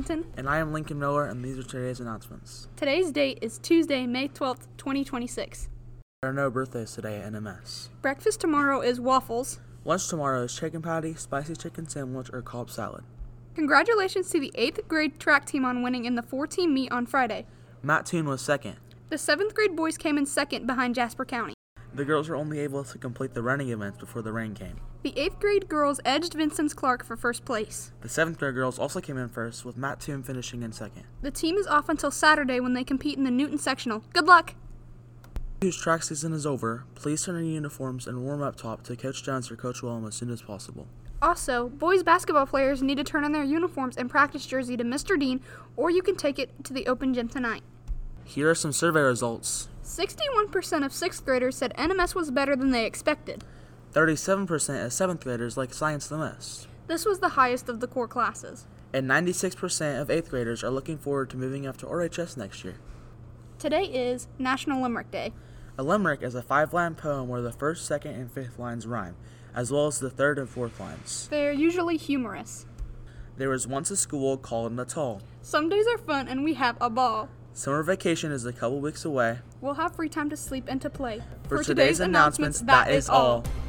Washington. And I am Lincoln Miller, and these are today's announcements. Today's date is Tuesday, May 12th, 2026. There are no birthdays today at NMS. Breakfast tomorrow is waffles. Lunch tomorrow is chicken patty, spicy chicken sandwich, or Cobb salad. Congratulations to the 8th grade track team on winning in the 4-team meet on Friday. Matt Toon was second. The 7th grade boys came in second behind Jasper County. The girls were only able to complete the running events before the rain came. The 8th grade girls edged Vincent Clark for first place. The 7th grade girls also came in first, with Matt Toon finishing in second. The team is off until Saturday when they compete in the Newton sectional. Good luck! Whose track season is over, please turn in your uniforms and warm up top to Coach Jones or Coach Willem as soon as possible. Also, boys basketball players need to turn in their uniforms and practice jersey to Mr. Dean, or you can take it to the open gym tonight. Here are some survey results. 61% of 6th graders said NMS was better than they expected. 37% of 7th graders like science the most. This was the highest of the core classes. And 96% of 8th graders are looking forward to moving up to RHS next year. Today is National Limerick Day. A limerick is a 5-line poem where the first, second, and fifth lines rhyme, as well as the third and fourth lines. They are usually humorous. There was once a school called Natal. Some days are fun and we have a ball. Summer vacation is a couple weeks away. We'll have free time to sleep and to play. For today's announcements, that is all.